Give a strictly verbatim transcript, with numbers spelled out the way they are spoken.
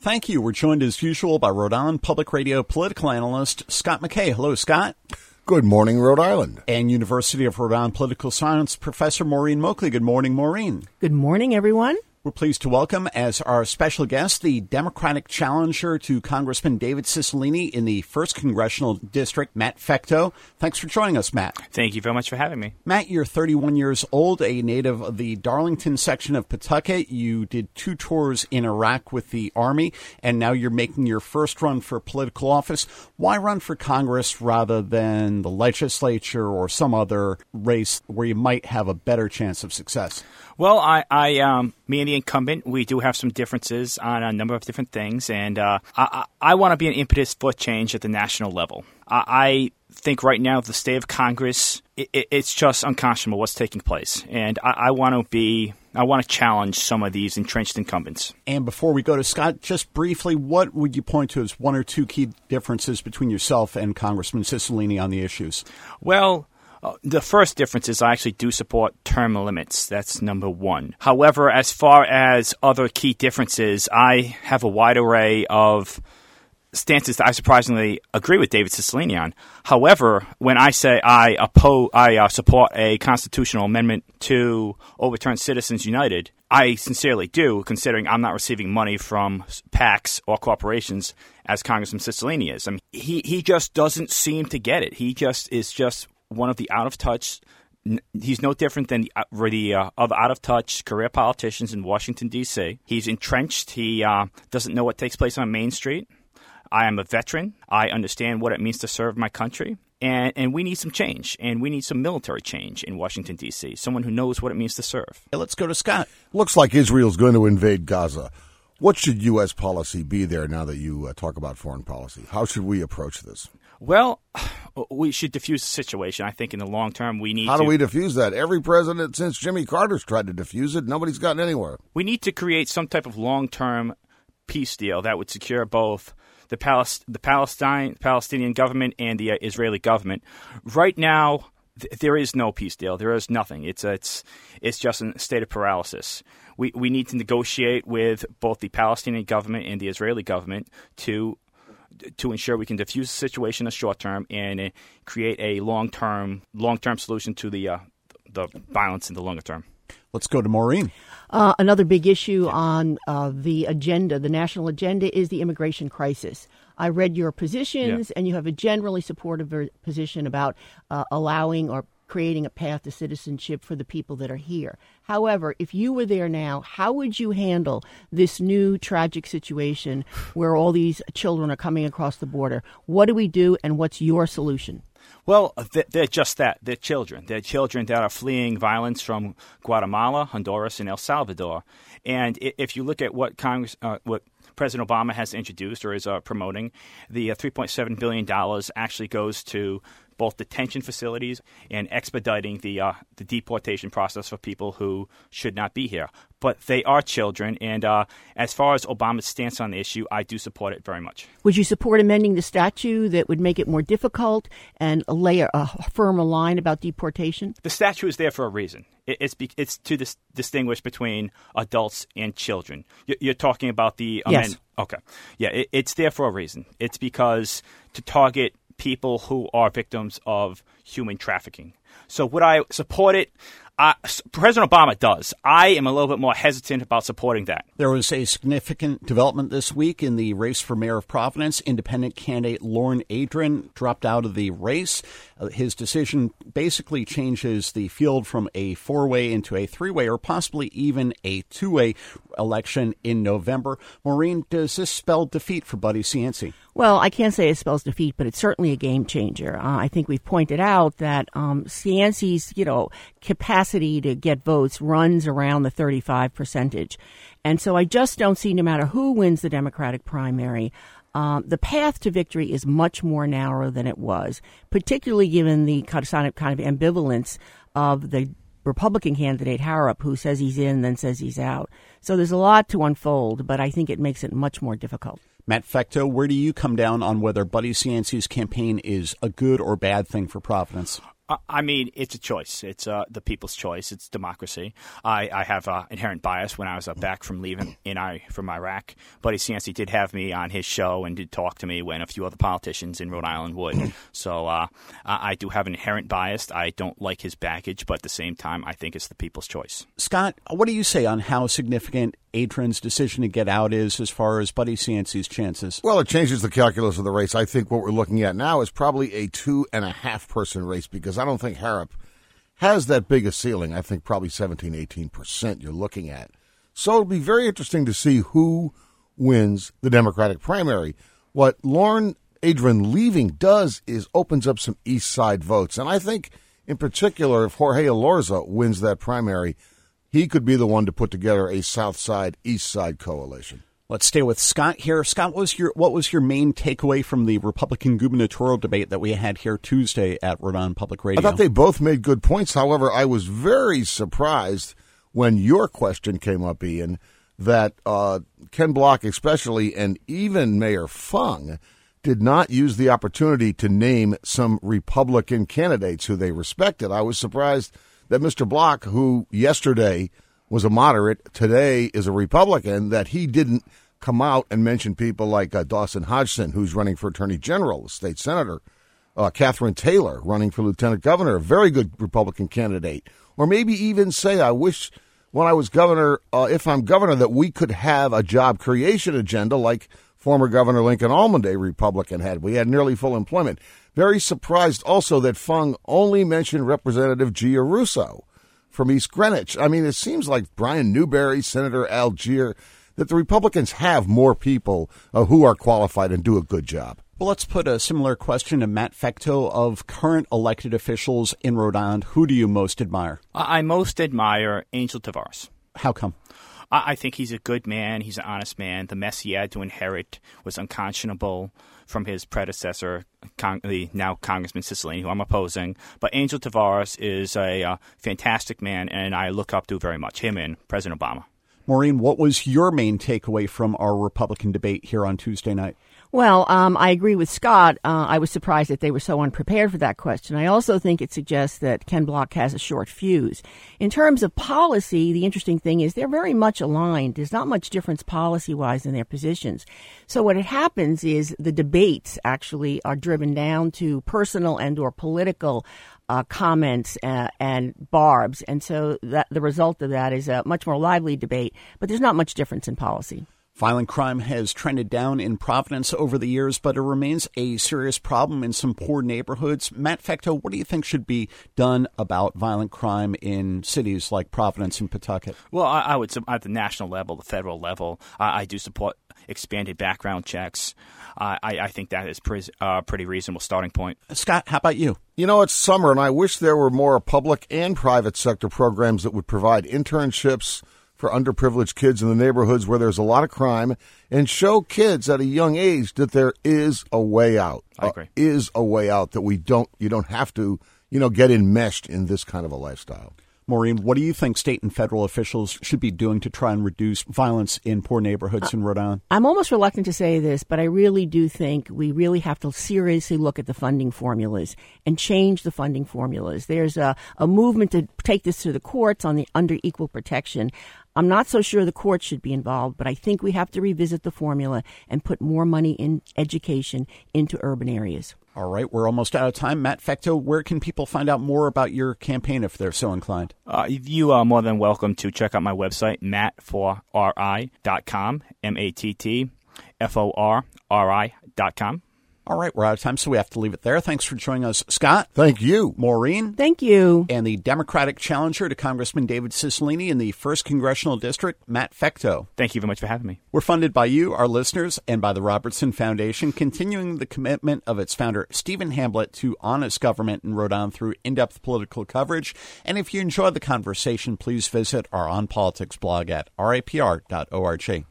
Thank you. We're joined as usual by Rhode Island Public Radio political analyst Scott McKay. Hello, Scott. Good morning, Rhode Island. And University of Rhode Island political science professor Maureen Moakley. Good morning, Maureen. Good morning, everyone. We're pleased to welcome as our special guest the Democratic challenger to Congressman David Cicilline in the first Congressional District, Matt Fecteau. Thanks for joining us, Matt. Thank you very much for having me. Matt, you're thirty-one years old, a native of the Darlington section of Pawtucket. You did two tours in Iraq with the Army, and now you're making your first run for political office. Why run for Congress rather than the legislature or some other race where you might have a better chance of success? Well, I, I, um, me and the incumbent, we do have some differences on a number of different things, and uh, I, I, I want to be an impetus for change at the national level. I, I think right now the state of Congress, it, it, it's just unconscionable what's taking place, and I, I want to be, I want to challenge some of these entrenched incumbents. And before we go to Scott, just briefly, what would you point to as one or two key differences between yourself and Congressman Cicilline on the issues? Well, Uh, the first difference is I actually do support term limits. That's number one. However, as far as other key differences, I have a wide array of stances that I surprisingly agree with David Cicilline on. However, when I say I oppose, I uh, support a constitutional amendment to overturn Citizens United, I sincerely do, considering I'm not receiving money from PACs or corporations as Congressman Cicilline is. I mean, he, he just doesn't seem to get it. He just is just one of the out-of-touch, he's no different than the, uh, the uh, of out-of-touch career politicians in Washington, D C. He's entrenched. He uh, doesn't know what takes place on Main Street. I am a veteran. I understand what it means to serve my country. And, and we need some change, and we need some military change in Washington, D C, someone who knows what it means to serve. Hey, let's go to Scott. Looks like Israel's going to invade Gaza. What should U S policy be there now that you uh, talk about foreign policy? How should we approach this? Well, we should diffuse the situation. I think in the long term we need How to... do we diffuse that? Every president since Jimmy Carter's tried to diffuse it. Nobody's gotten anywhere. We need to create some type of long-term peace deal that would secure both the, Palest- the Palestine, Palestinian government and the uh, Israeli government. Right now, th- there is no peace deal. There is nothing. It's, a, it's, it's just a state of paralysis. We, we need to negotiate with both the Palestinian government and the Israeli government to to ensure we can diffuse the situation in the short term and uh, create a long-term long-term solution to the uh, the violence in the longer term. Let's go to Maureen. Uh, another big issue on uh, the agenda, the national agenda, is the immigration crisis. I read your positions, yeah. and you have a generally supportive position about uh, allowing or creating a path to citizenship for the people that are here. However, if you were there now, how would you handle this new tragic situation where all these children are coming across the border? What do we do, and what's your solution? Well, they're just that. They're children. They're children that are fleeing violence from Guatemala, Honduras, and El Salvador. And if you look at what Congress, uh, what President Obama has introduced or is uh, promoting, the uh, three point seven billion dollars actually goes to both detention facilities and expediting the uh, the deportation process for people who should not be here. But they are children, and uh, as far as Obama's stance on the issue, I do support it very much. Would you support amending the statute that would make it more difficult and lay a, a firmer line about deportation? The statute is there for a reason. It, it's be, it's to dis- distinguish between adults and children. You're, you're talking about the amendment. Yes. Okay. Yeah, it, it's there for a reason. It's because to target people who are victims of human trafficking. So would I support it? Uh, President Obama does. I am a little bit more hesitant about supporting that. There was a significant development this week in the race for mayor of Providence. Independent candidate Lorne Adrian dropped out of the race. Uh, his decision basically changes the field from a four-way into a three-way or possibly even a two-way election in November. Maureen, does this spell defeat for Buddy Cianci? Well, I can't say it spells defeat, but it's certainly a game changer. Uh, I think we've pointed out that um, Cianci's, you know, capacity to get votes runs around the thirty-five percentage. And so I just don't see, no matter who wins the Democratic primary, um, the path to victory is much more narrow than it was, particularly given the kind of, kind of ambivalence of the Republican candidate, Harrop, who says he's in, then says he's out. So there's a lot to unfold, but I think it makes it much more difficult. Matt Fecteau, where do you come down on whether Buddy Cianci's campaign is a good or bad thing for Providence? I mean, it's a choice. It's uh, the people's choice. It's democracy. I, I have uh, inherent bias when I was uh, back from leaving in I, from Iraq. Buddy Cianci did have me on his show and did talk to me when a few other politicians in Rhode Island would. So uh, I, I do have an inherent bias. I don't like his baggage, but at the same time, I think it's the people's choice. Scott, what do you say on how significant Adrian's decision to get out is as far as Buddy Cianci's chances? Well, it changes the calculus of the race. I think what we're looking at now is probably a two and a half person race because I don't think Harrop has that big a ceiling. I think probably seventeen, eighteen percent you're looking at. So it'll be very interesting to see who wins the Democratic primary. What Lauren Adrian leaving does is opens up some East Side votes. And I think in particular, if Jorge Elorza wins that primary, he could be the one to put together a South Side, East Side coalition. Let's stay with Scott here. Scott, what was your what was your main takeaway from the Republican gubernatorial debate that we had here Tuesday at Rhode Island Public Radio? I thought they both made good points. However, I was very surprised when your question came up, Ian, that uh, Ken Block especially and even Mayor Fung did not use the opportunity to name some Republican candidates who they respected. I was surprised that Mister Block, who yesterday was a moderate, today is a Republican, that he didn't come out and mention people like uh, Dawson Hodgson, who's running for Attorney General, a state senator, uh, Catherine Taylor, running for Lieutenant Governor, a very good Republican candidate, or maybe even say, I wish when I was governor, uh, if I'm governor, that we could have a job creation agenda like former Governor Lincoln Almond, a Republican, had. We had nearly full employment. Very surprised also that Fung only mentioned Representative Gia Russo from East Greenwich. I mean, it seems like Brian Newberry, Senator Al Gier, that the Republicans have more people uh, who are qualified and do a good job. Well, let's put a similar question to Matt Fecteau. Of current elected officials in Rhode Island, who do you most admire? I most admire Angel Tavares. How come? I think he's a good man. He's an honest man. The mess he had to inherit was unconscionable from his predecessor, Con- the now Congressman Cicilline, who I'm opposing. But Angel Tavares is a uh, fantastic man, and I look up to very much, him and President Obama. Maureen, what was your main takeaway from our Republican debate here on Tuesday night? Well, um, I agree with Scott. Uh, I was surprised that they were so unprepared for that question. I also think it suggests that Ken Block has a short fuse. In terms of policy, the interesting thing is they're very much aligned. There's not much difference policy-wise in their positions. So what it happens is the debates actually are driven down to personal and or political uh, comments uh, and barbs. And so that, the result of that is a much more lively debate, but there's not much difference in policy. Violent crime has trended down in Providence over the years, but it remains a serious problem in some poor neighborhoods. Matt Fecteau, what do you think should be done about violent crime in cities like Providence and Pawtucket? Well, I, I would, at the national level, the federal level, uh, I do support expanded background checks. Uh, I, I think that is a pre- uh, pretty reasonable starting point. Scott, how about you? You know, it's summer, and I wish there were more public and private sector programs that would provide internships for underprivileged kids in the neighborhoods where there's a lot of crime and show kids at a young age that there is a way out. I agree. Uh, is a way out that we don't, you don't have to, you know, get enmeshed in this kind of a lifestyle. Maureen, what do you think state and federal officials should be doing to try and reduce violence in poor neighborhoods in Rhode Island? I'm almost reluctant to say this, but I really do think we really have to seriously look at the funding formulas and change the funding formulas. There's a, a movement to take this to the courts on the under equal protection. I'm not so sure the courts should be involved, but I think we have to revisit the formula and put more money in education into urban areas. All right, we're almost out of time. Matt Fecteau, where can people find out more about your campaign if they're so inclined? Uh, you are more than welcome to check out my website, matt for r i dot com, M A T T F O R R I dot com. All right, we're out of time, so we have to leave it there. Thanks for joining us, Scott. Thank you. Maureen. Thank you. And the Democratic challenger to Congressman David Cicilline in the first Congressional District, Matt Fecteau. Thank you very much for having me. We're funded by you, our listeners, and by the Robertson Foundation, continuing the commitment of its founder, Stephen Hamblett, to honest government in Rhode Island through in-depth political coverage. And if you enjoyed the conversation, please visit our On Politics blog at r a p r dot org.